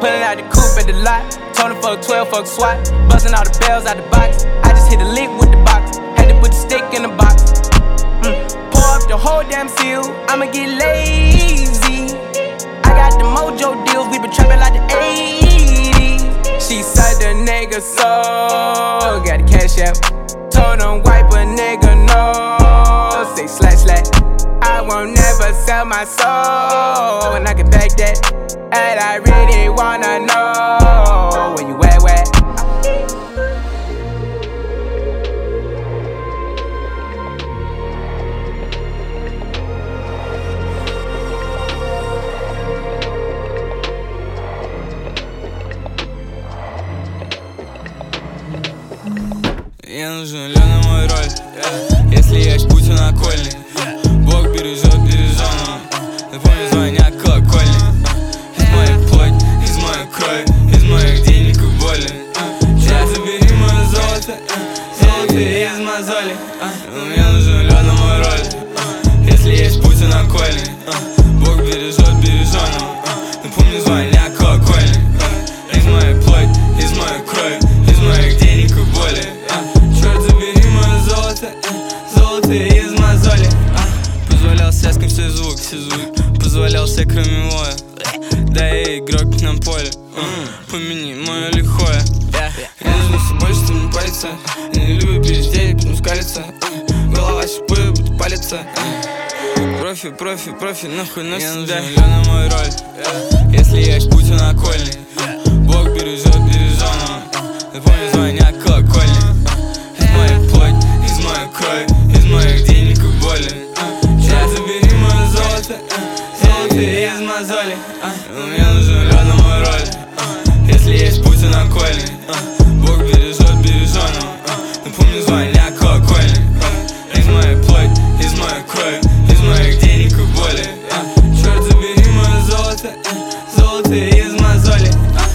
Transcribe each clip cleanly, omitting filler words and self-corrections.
Pulling out the coupe at the lot. Told him fuck 12, fuck SWAT. Busting all the bells out the box. I just hit a lick with the box. Had to put the stick in the box. Pour up the whole damn seal. I'ma get lazy. I got the mojo deals. We been trapping like the 80s. She said the nigga so. Got the cash out. Told him wipe a nigga no. Say slash slash. I won't never sell my soul. And I can back that. And I really wanna know where you at, where? Я нужен Лёна, мой роль. Если есть путь, он окольный. Бог бережет бережённого. Напомню звоня колокольни. Из моей плоть, из моей крови, из моих денег и боли. Черт, забери мое золото, золото из мозолей. Мне нужен Лёна, мой роль. Если есть путь, он окольный. Бог бережет бережённого. Напомню звоня колокольни. Из моей плоть, из моей крови, из моих денег и боли. Черт, забери мое золото, золото из мозолей. Позволял связкам все звук, позволял все кроме воя. Да я игрок на поле, помяни мое лихое. Я нужно все больше, чем не палится. Я не люблю переждение, потом скалится. Голова щипы, будет палиться. Профи, профи, профи, нахуй на себя. Я нужен Лёна, мой роль. Если есть путь, он окольный. Бог бережет бережённого. Напомню звоня колокольни. Из моей плоть, из моей крови, из моих денег и боли. Черт, забери мое золото, золото из мозолей. Мне нужен Лёна, мой роль. Если есть путь, он окольный. Бог бережет бережённого. Напомню звоня колокольни. Из моей плоть, из моей крови, из моих денег и боли. Черт, забери мое золото, золото из мозолей.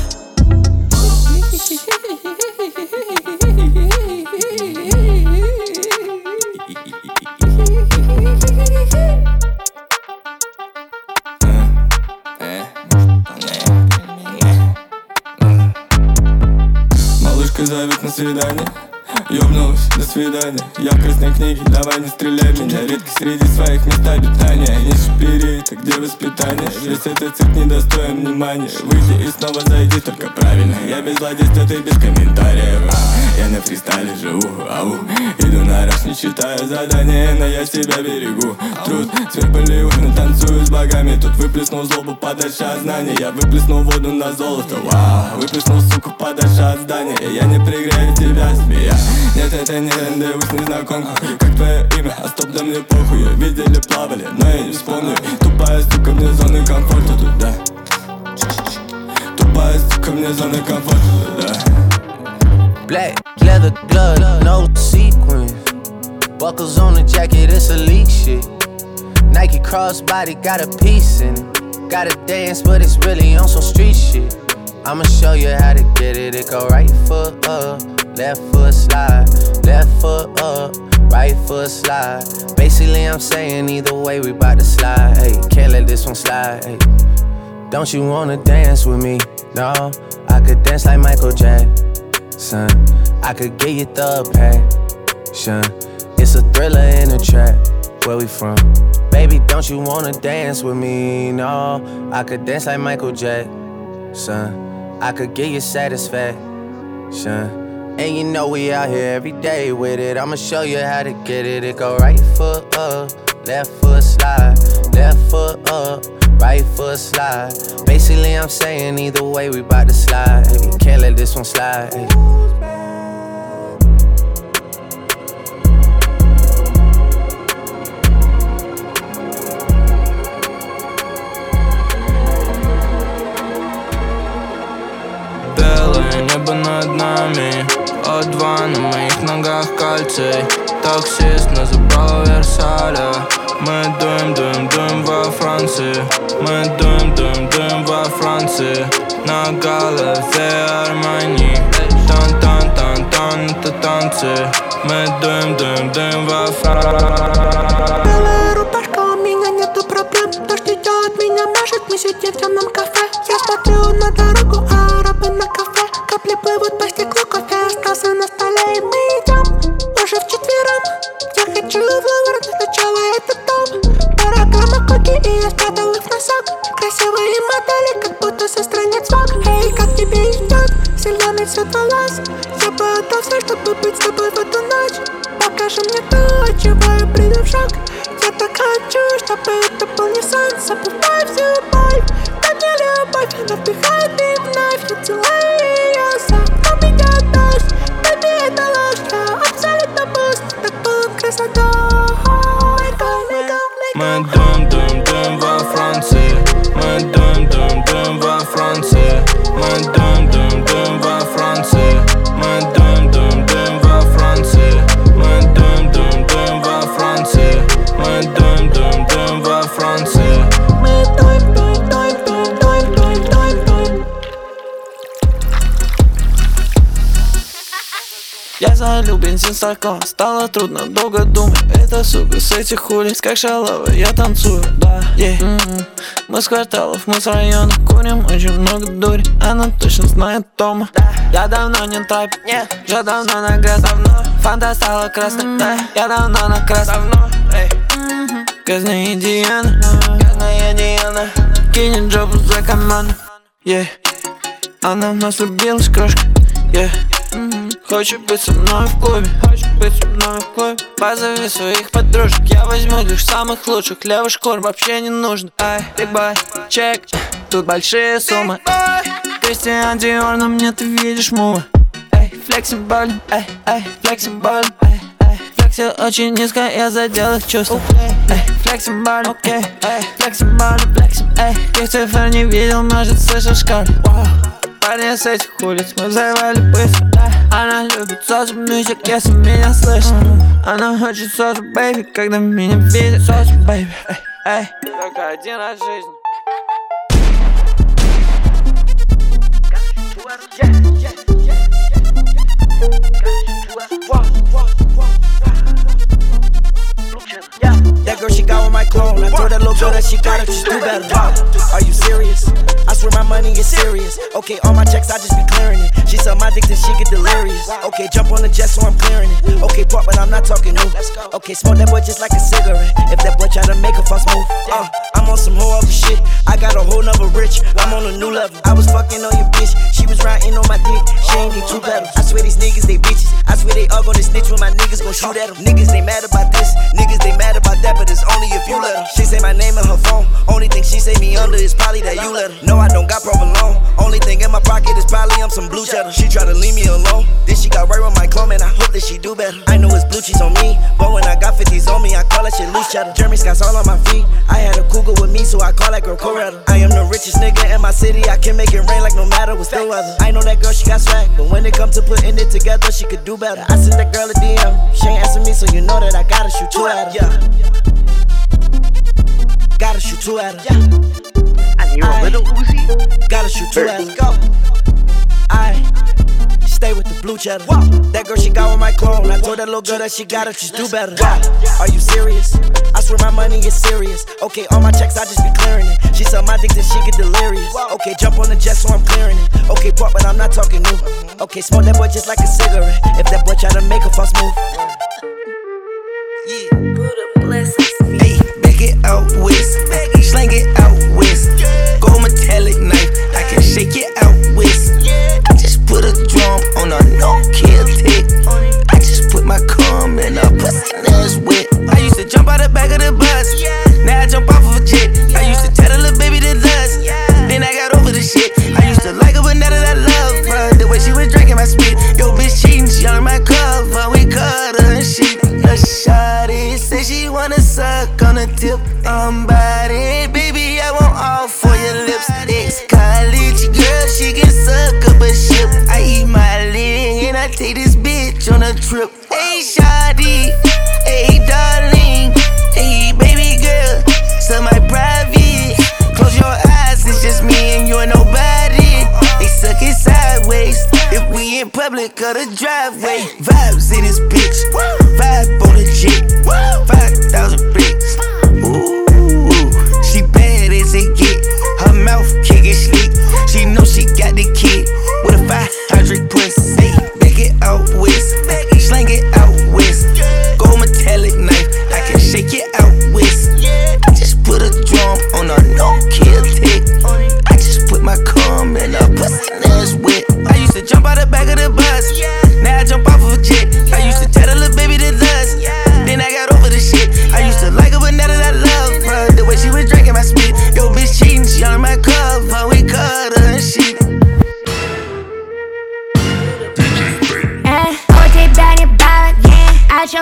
Малышка зовет на свидание. Ёбнулась, до свидания. Я в красной книге, давай не стреляй меня. Редко среди своих мест обитания. Не шпири, это где воспитание? Весь этот цирк недостоин внимания. Выйди и снова зайди, только правильно. Я без злодейства, ты без комментариев. Я на фристайле живу, ау. Иду на раз, не читаю задания, но я себя берегу. Труд, цвет Болливуда, танцую с богами. Тут выплеснул злобу подальше от знания. Я выплеснул воду на золото, вау. Выплеснул, суку, подальше от здания. Я не пригрею тебя, змея. Нет, это не рандеву с незнакомкой. Как твое имя? А стоп, да мне похуй. Видели, плавали, но я не вспомню. Тупая сука, мне зоны комфорта тут, да. Тупая сука, мне зоны комфорта тут, да. Black leather glove, no sequins. Buckles on the jacket, it's elite shit. Nike crossbody got a piece in it. Gotta dance, but it's really on some street shit. I'ma show you how to get it. It go right foot up, left foot slide, left foot up, right foot slide. Basically I'm saying either way we bout to slide. Hey, can't let this one slide. Hey. Don't you wanna dance with me? No, I could dance like Michael Jackson. I could get you the passion. It's a thriller in a trap. Where we from? Baby, don't you wanna dance with me? No, I could dance like Michael Jackson. I could get you satisfaction. And you know we out here every day with it. I'ma show you how to get it. It go right foot up, left foot slide, left foot up, right foot slide. Basically I'm saying either way we bout to slide. Hey, can't let this one slide. Hey. Белое небо над нами, О2 на моих ногах кальций. Таксист нас забрал в Версале. Мы дуем во Франции. Мы дуем во Франции. На голове Армани. Тан-тан-тан-тан, это танцы. Мы дуем во Франции. Белая рубашка, у меня нету проблем. Дождь идет, меня мажет, мы сидим в темном кафе. Я смотрю на дорогу. behind me knife. Я целую ее, сам меня дождь. Baby, это ложь, я абсолютно пуст. Так была красота. Мы дум-дум-дум во Франции. Мы дум-дум-дум во Франции. Мы дум-дум-дум во Франции. Мы дум-дум-дум во Франции. Мы дум-дум-дум во Франции. Мы дум-дум-дум во Франции. Мы дум-дум-дум. Я залил бензин в стакан, стало трудно, долго думать. Это сука с этих улиц, как шалава, я танцую, да, Мы с кварталов, мы с района, курим очень много дури. Она точно знает Тома. Я давно не тайп, уже давно на грязь. Фанта стала красной, я давно на красном. Грязная Диана, кинет жопу за команду, Она в нас влюбилась, крошка, Хочет быть со мной в клубе, Позови своих подружек, я возьму лишь самых лучших. Левый шкур вообще не нужно. Ай, big boy, чек, тут большие суммы. Кристиан Диор, на мне ты видишь мува. Эй, флексиболь, флексиболь, флексил очень низко, я задел их чувства. Эй, флексиболь, флексиболь, Их цифр не видел, может слышал в школе. Парни с этих улиц мы взорвали быстро. Она любит соус мьюзик, если меня слышит. Она хочет соус, бэйби, когда меня видит. Соус, бэйби, только один раз в жизни. That girl, she got with my clone. I told that little girl that she gotta just do better. Are you serious? I swear my money is serious. Okay, all my checks, I just be clearing it. She suck my dick till she get delirious. Okay, jump on the jet so I'm clearing it. Okay, pop, but I'm not talking new. Okay, smoke that boy just like a cigarette. If that boy try to make a fuss move, I'm on some whole other shit. I got a whole nother rich. I'm on a new level. I was fucking on your bitch. She was riding on my dick. She ain't need two pedals. I swear these niggas, they bitches. I swear they all gonna snitch when my niggas gon' shoot at them. Niggas, they mad about this. Niggas, they mad about that, but it's only if you let them. She say my name in her phone. Only thing she say me under is probably that you let her. No, I don't got provolone. Only thing in my pocket is probably I'm some blue cheddar. She try to leave me alone. Then she got right with my clone, man. I hope that she do better. I know it's blue cheese on me, but when I got 50s on me, I call that shit loose cheddar. Jeremy Scott's all on my feet. I had a cougar with me, so I call that girl Coretta. I am the richest nigga in my city. I can make it rain like no matter what's the weather. I know that girl, she got swag, but when it come to putting it together, she could do better. I sent that girl a DM. She ain't answer me, so you know that I gotta shoot two at her. Gotta shoot two at her. And you're a little Uzi? Gotta shoot two at her. Stay with the blue cheddar. That girl, she got with my clone. I told that little girl that she gotta just do better. Are you serious? I swear my money is serious. Okay, all my checks, I just be clearing it. She suck my dick till she get delirious. Okay, jump on the jet so I'm clearing it. Okay, pop, but I'm not talking new. Okay, smoke that boy just like a cigarette. If that boy try to make a fuss move. Buddha blessings. Hey, back it out west, slang it out west. Gold metallic knife, I can shake it out west. I just put a drum on a no-kill tick. I just put my cum in a pussy that's wet. I used to jump out the back of the bus, now I jump off of a jet. I used to tell the little baby to lust, then I got over the shit. I used to like her, but now that I love her, the way she was drinking my spit. Yo, bitch cheating, she on my cover, we cut her and shit. A shawty say she wanna suck on the tip. I'm body, baby, I want all for your lips. Ex-college girl, she can suck up a ship. I eat my leg and I take this bitch on a trip. Hey, shawty, hey, darling, hey, baby girl, suck my private. Close your eyes, it's just me and you and nobody. They suck it sideways if we in public or the driveway. Vibes in this bitch, vibe on the jet, 5,000 bricks. Ooh, she bad as it get. Her mouth can't get slick. She know she got the kid with a 500 pussy. Hey, back it out west, slang it out west. Gold metallic knife, I can shake it out west. I just put a drum on a no-kill tick. I just put my cum in a pussy that's wet. I used to jump out the back of the bus, now I jump off of a jet. I used to tell the little baby to lust, then I got over the shit. I used to like her, but now that I love her, the way she was drinking my spit. Yo, bitch cheating, she on my cover, we cut her.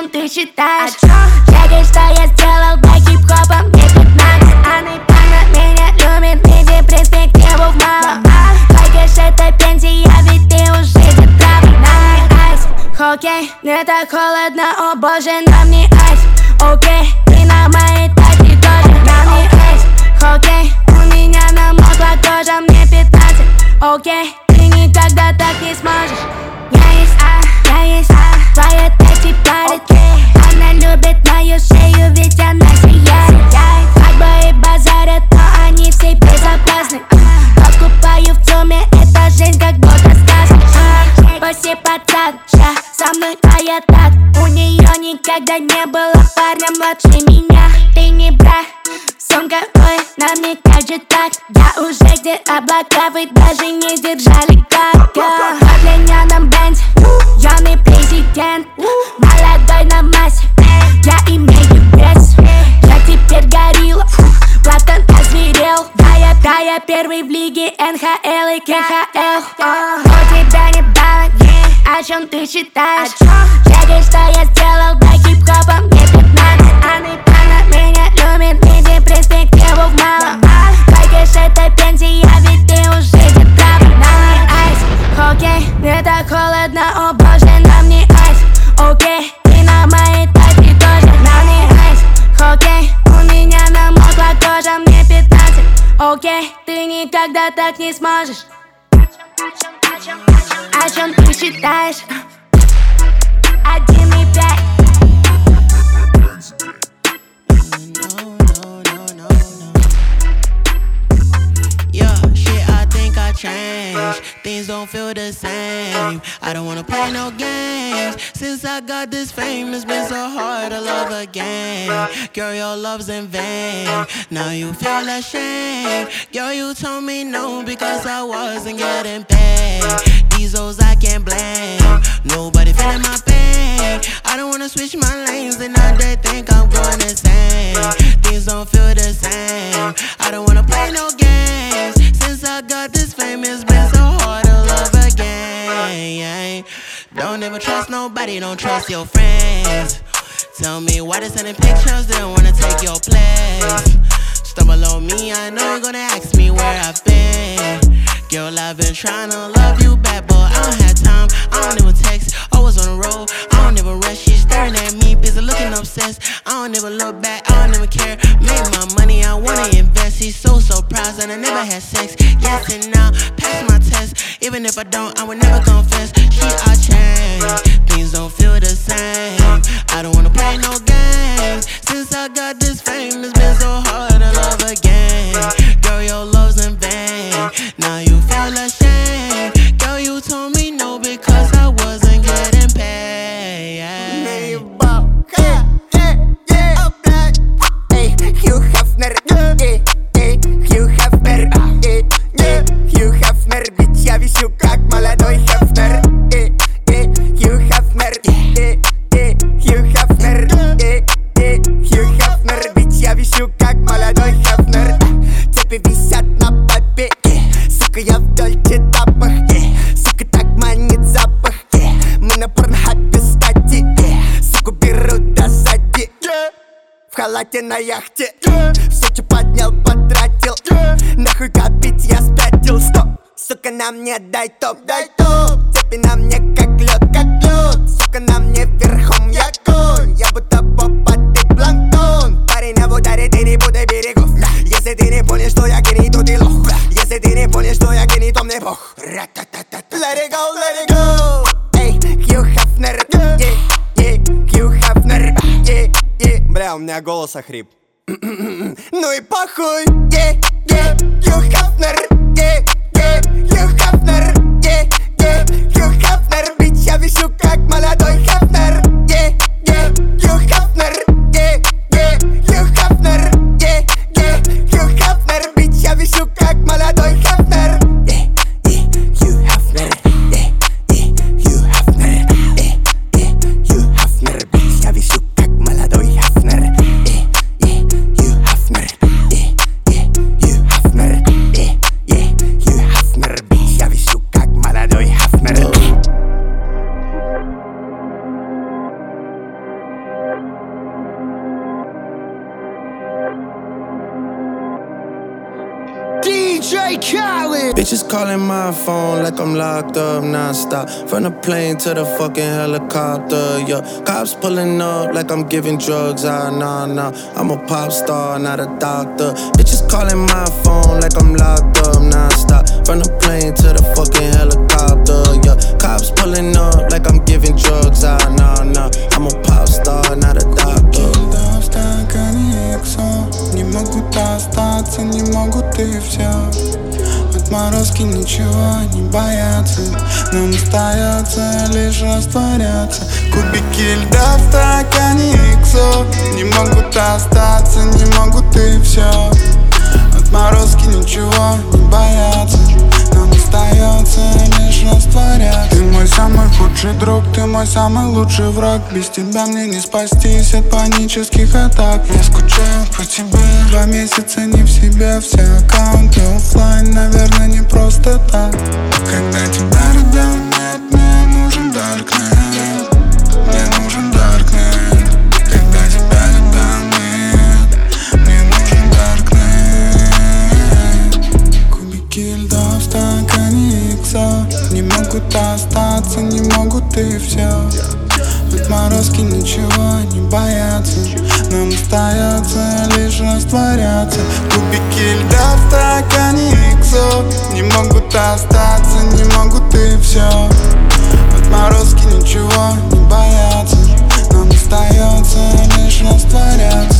чем ты считаешь? Чекай, что я сделал для хип-хопа, мне 15. Она меня любит, иди перспективу в мало. Только ж это пенсия, ведь ты уже заправлен. На мне айс, окей, мне так холодно, о боже, на мне айс. Окей, ты на моей тачке тоже. На мне айс, окей, у меня намокла кожа, мне 15. Окей, ты никогда так не сможешь. Я есть твоя тачи парит. Она любит мою шею, ведь она сияет. Как бы и базарят, но они все безопасны. Покупаю в ЦУМе, эта жизнь как будто сказка. Пусть пацан, со мной, а я так. У нее никогда не было парня младше меня. Ты не брат, сумка, ой, на мне как же так. Я уже где облака, вы даже не держали как. В длинном бензе, юный президент, молодой на массе, я имею вес. Я теперь горилла, Платон озверел. Да, я первый в лиге НХЛ и КХЛ. У тебя не баланс, о чем ты считаешь? Чекай, что я сделал для хип-хопа, мне 15. Она меня любит, иди перспективу в мало. Только ж это пенсия, ведь ты уже заправлен. На мне айс, окей, мне так холодно, о боже, на мне айс. Окей, ты на моей тачке тоже. На мне айс, окей, у меня намокла кожа, мне 15. Окей, ты никогда так не сможешь. О чем ты считаешь? 1,5. Yeah, shit, I think I changed. Things don't feel the same. I don't wanna play no games. Since I got this fame, it's been so hard to love again. Girl, your love's in vain. Now you feel ashamed. Girl, you told me no because I wasn't getting paid. These hoes I can't blame. Nobody feeling my pain. I don't wanna switch my lanes and now they think I'm going insane. Things don't feel the same. I don't wanna play no games. Since I got this fame, it's been so hard to love again. Don't ever trust nobody, don't trust your friends. Tell me why they sending pictures, they don't wanna take your place. Stumble on me, I know you're gonna ask me where I've been. Girl, I've been trying to love you back, but I don't have time, I don't even text. Always on the road, I don't even rush. She's staring at me, busy looking obsessed. I don't even look back, I don't even care. Make my money, I wanna invest. He's so surprised that I never had sex. Yes and now, pass my test. Even if I don't, I would never confess. I changed, things don't feel the same. I don't wanna play no games. Since I got this fame, it's been so hard to love again. Girl, your love's in vain. Now you feel ashamed. Girl, you told me no because I wasn't getting paid. Hugh Hefner, Hugh Hefner, Hugh Hefner, bitch, я висю как молодой Hefner. Hugh Hefner, Hugh Hefner, Hugh Hefner, bitch, я висю как молодой Hefner. Цепи висят на попе, сука, я в Дольче тапах, сука, так манит запах. Мы на порнхабе стати, суку берут до сзади. В халате на яхте, все, что поднял, потратил. Нахуй копить, я спятил, стоп. Сука, на мне дай топ, цепи на мне как лед, сука, на мне верхом я конь. Я будто попа, ты планктон. Парень, а в ударе ты не буду берегов. Если ты не понял, что я гений, то ты лох. Если ты не понял, что я гений, то мне бог. Let it go, let it go. Эй, Hugh Hefner, Hugh Hefner, Бля, у меня голос охрип. Ну и похуй, Hugh Hefner, Hugh Hefner, Hugh Hefner, bitch, я висю как молодой Hefner. Hugh Hefner, Hugh Hefner, Hugh Hefner, bitch, я висю как молодой Hefner. Hugh Hefner, Hugh Hefner, Hugh Hefner, bitch, я висю как молодой Hefner. Hugh Hefner, Hugh Hefner, Hugh Bitches calling my phone like I'm locked up non-stop. From the plane to the fucking helicopter, yeah. Cops pulling up like I'm giving drugs, nah. I'm a pop star, not a doctor. Bitches calling my phone like I'm locked up non-stop. From the plane to the fucking helicopter, yeah. Cops pulling up like I'm giving drugs, nah. I'm a pop star, not a doctor. Кильда в стакане иксо. Не могут остаться, не могут и все. Отморозки ничего не боятся. Нам остается лишь растворяться. Кубики льда в стакане иксо. Не могут остаться, не могут и все. Отморозки ничего не боятся. Нам остается лишь растворяться. Ты мой самый худший друг, ты мой самый лучший враг. Без тебя мне не спастись от панических атак. Я скучаю по тебе 2 месяца не в себе. Все аккаунты оффлайн, наверное, не просто так. Когда тебя рядом нет, мне нужен даркнет. Мне нужен даркнет. Когда тебя рядом нет, мне нужен даркнет. Кубики льда в стакане иксо. Не могут остаться, не могут и все. Отморозки ничего не боятся. Нам остается лишь растворяться. Кубики льда в стакане иксо. Не могут остаться, не могут и все. Отморозки ничего не боятся. Нам остается лишь растворяться.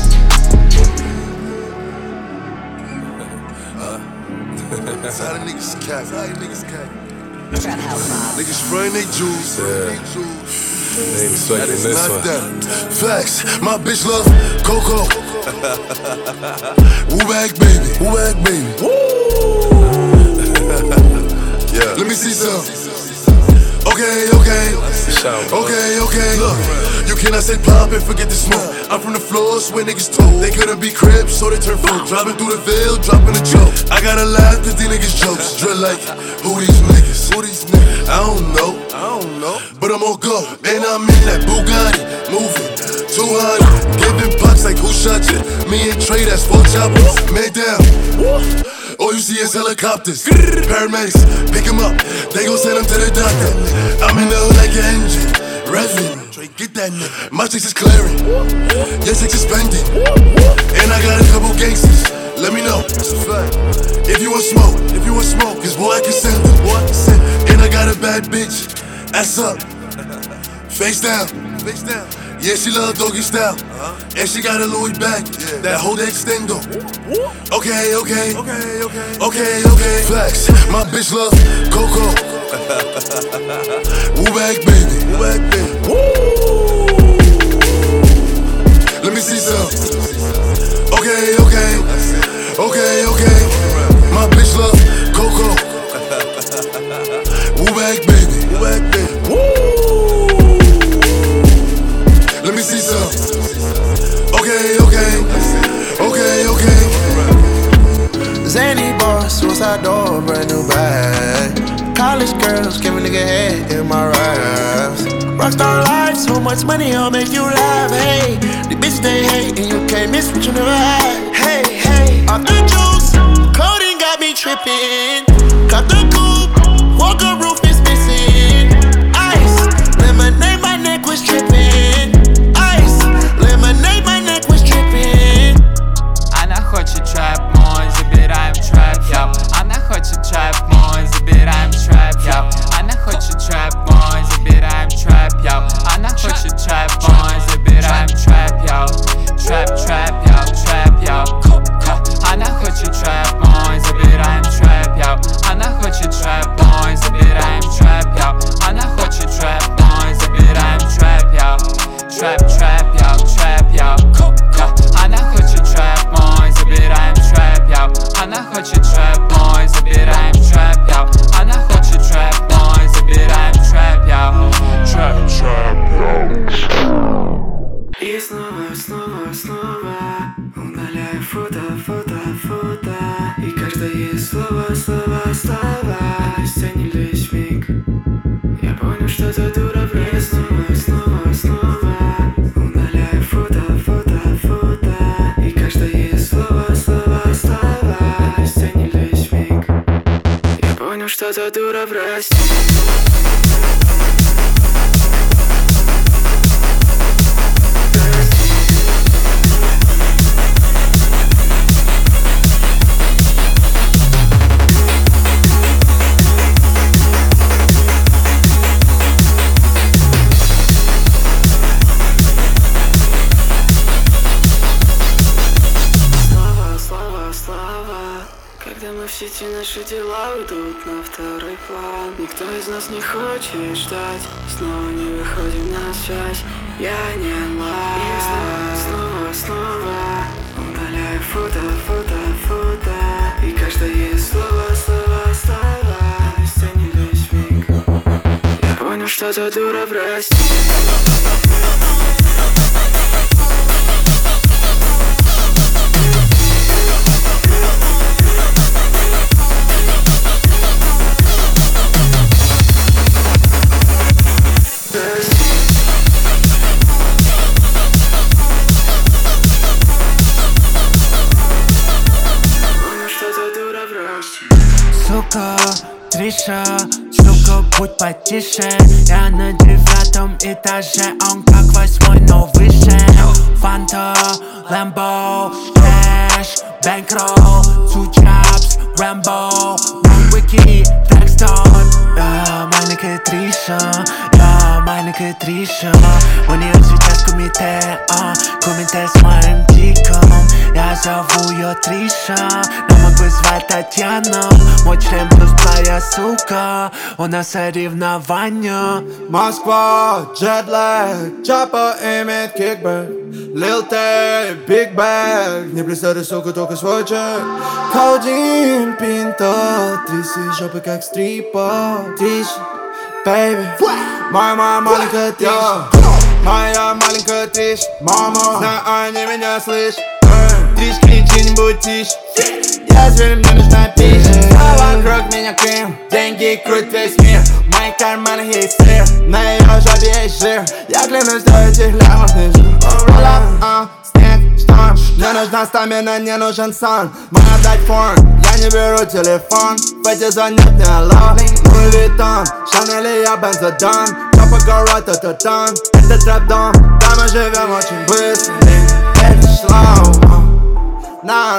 Niggas spraying they juice. That is not that. Facts, my bitch love Coco. Woo back baby, woo back baby. Yeah. Let me see some. Okay. Look, you cannot say pop and forget the smoke. I'm from the floors where niggas told they couldn't be cribs, so they turn full. Driving through the veil, dropping a joke. I gotta laugh cause these niggas jokes. Drill like, who these niggas? I don't know. But I'm on go, and I'm in that Bugatti, moving 200, giving pops like who shot you? Me and Trey, that's 4 choppers, man down. All you see is helicopters, paramedics, pick him up, they gon' send him to the doctor. I'm in the hood like an engine, revving, get that nigga. My chicks is clearing, your chicks is spending, and I got a couple gangsters. Let me know, if you want smoke, cause boy I can send them, and I got a bad bitch. Ass up, face down. Yeah, she love doggy style. And she got a Louis bag, that whole extendo. Okay. Flex, my bitch love Coco. Woo back baby. Let me see some. Okay. My bitch love Coco. Woo back baby. Let me see some. Okay. Zany boss, suicide door, brand new bag. College girls, give a nigga head in my raps. Rockstar life, so much money, I'll make you laugh. Hey, the bitch they hate, and you can't miss what you never had. Hey, off the juice, coding got me tripping. Cut the coupe, walker roof is missing. Ice, lemonade, my neck was tripping. Ice, lemonade, my neck was tripping. Она хочет трэп мой, забираем трэп, йоу. Она хочет трэп мой, забираем трэп, йоу. Она хочет трэп мой, забираем трэп, йоу. Она хочет трэп мой, забираем трэп, йоу. Трэп, йоу. Она хочет трэп мой, забираем трэп, йоу. дура в России. Когда мы в сети, наши дела уйдут на второй план. Никто из нас не хочет ждать, снова не выходим на связь. Я не онлайн. И снова удаляю фото. И каждое слово обесценит весь миг. Я понял, что ты дура в России. Сука, Триша, сука, будь потише. Я на 9 этаже, он как 8, но выше. Фанта, Лэмбо, кэш, бэнкролл, 2 jobs, Рэмбо, Вики, Текстон. Я маленькая Триша, у нее сейчас комитет с моим диком. Я зову ее Триша, но мог бы звать Татьяна. Мой член плюс твоя сука, у нас соревнования. Москва, джетлэг, чапа имеет кикбэк. Lil Tay, Big Bag, не представляй, сука, только свой чек. Каудин, пинта, тряси жопы как стрипа. Триш, baby, моя маленькая Триш. Моя маленькая Триш, мама, знаю, они меня слышат. Триш, кричи, не будь тише. Я зверь, мне нужна пища. Вокруг меня крем, деньги крутят весь мир. В моих карманах есть сыр, на ее жопе есть жир. Я клянусь, что этих лямов не жир. Roll up, снег, шторм. Мне нужна стамина, не нужен сон. Моя дать форм, я не беру телефон. В эти звонят мне алло. Луи Виттон, Шанель, я Бензодон. Папа город, это там, это трэп-дом. Да, мы живем очень быстро, это slow. На,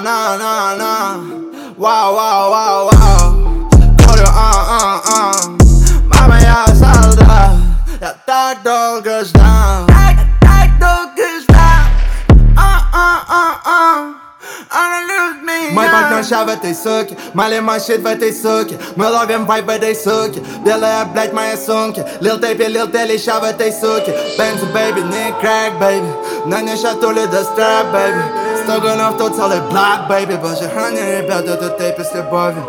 вау. Говорю, мама, я солдат. Я так долго ждал. Мой партнер ща в этой суке, Мали мощит в этой суке. Мы ловим вайб в этой суке. Белая, блядь, моей сумки. Лил Тей, леща в этой суке. Бензи, бэйби, не крэк, бэйби. На не шатули до стрэп, бэйби. Стоганов тут целый блок, бэйби. Боже, храни, ребята, тут тейпы с любовью.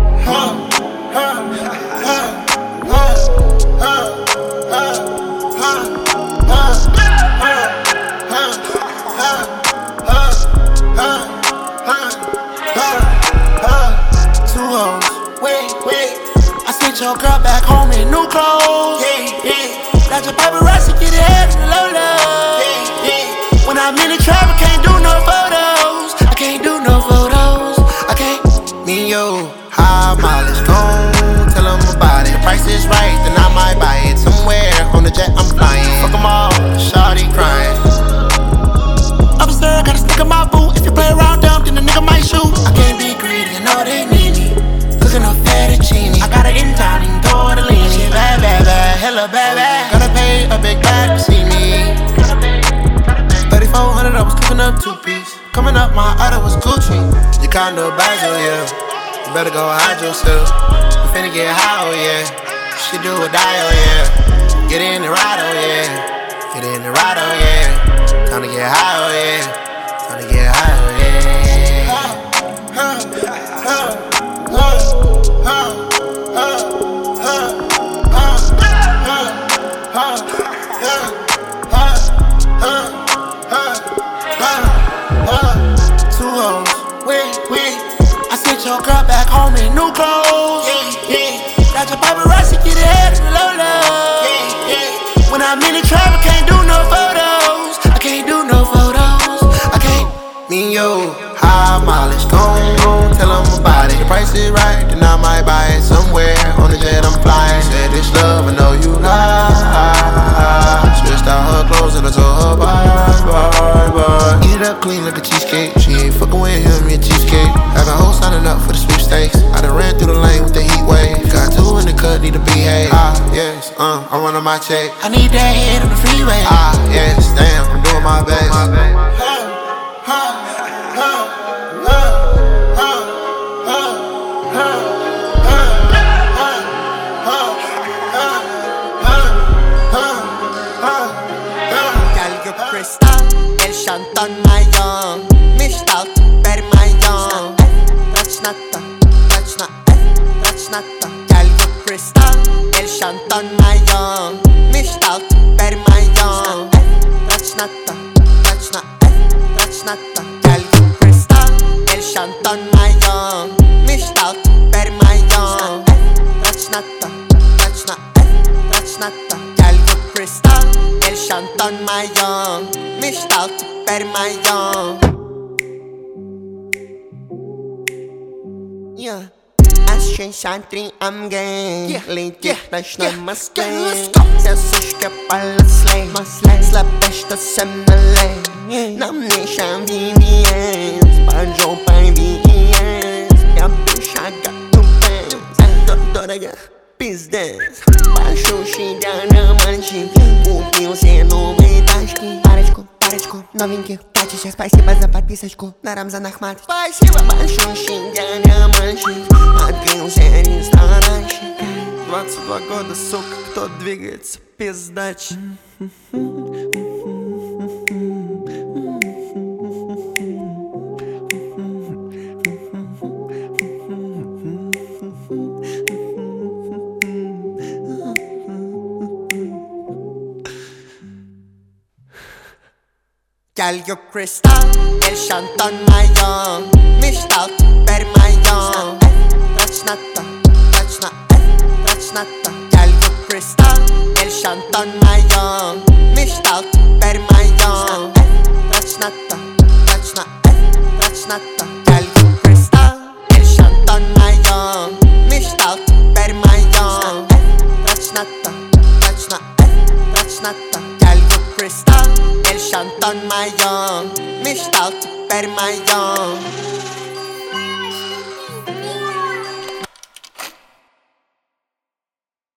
Wait, I sent your girl back home in new clothes. Yeah. Got your paparazzi, get it head in the low. Yeah. When I'm in the trap, I can't do no photos. I can't. Me and you, high mileage, gon' tell them about it. Price is right, then I might buy it somewhere. On the jet, I'm flying. Fuck them all, shawty crying. Upstairs, got a stick in my boot. If you play around dumb, then the nigga might shoot. I can't be greedy, you know they need me. Cooking up fettuccine. I got it in town and tortellini. She bad, hella bad. Gotta pay a big bag to see me. 3400, I was cooking up 2-piece. Coming up, my order was Gucci. You kinda bad, oh yeah. You better go hide yourself. You finna get high, oh yeah. She do or die, oh yeah. Get in the ride, oh yeah. Time to get high, oh yeah. Two hoes, wait. I sent your girl back home in new clothes. Yeah. Got your paparazzi, get it head in the low. Yeah. When I'm in the trap, I can't do no photos. I can't. Me and you, high mileage, gon' tell them about it. The price is right, then I might buy it somewhere on the jet. clean like a cheesecake. She ain't fucking with him, me a cheesecake. Having hoes signing up for the sweepstakes. I done ran through the lane with the heat wave. Got two in the cut, need to behave. Yes, I'm running my check. I need that head on the freeway. Yes, damn, I'm doing my best. Shantan mają, myślał per mają. Trać na to, Calgo Crystal. El Shantan mają, myślał per mają. Trać na to, Calgo Crystal. El Shantan mają, myślał per mają. Trać na to, Calgo Crystal. El Shantan mają, myślał per mają. Yeah. Action Shantri, I'm gay. Lady też na maskę. Zasuszkę palasle. Slapesz to semnale. Na mnie się VVS. Banjo by VVS. Ja bysza got Doroga pizdes. Baixo na manche. Kupił się nowe taszki. Парочку новеньких тачечек. Спасибо за подписочку на Рамзанах мать. Спасибо. Большой щенка мальчик. Открылся ресторанчик. 22 года, сука, кто двигается пиздач. Calgo Crystal, El Shantan mają, myślał per mają. Trać na to, Calgo Crystal, El Shantan mają, myślał per mają. Trać na to, Calgo Crystal, El Shantan mają, myślał per mają. Trać na to, Calgo Crystal. El Shantan mają, myślał per mają.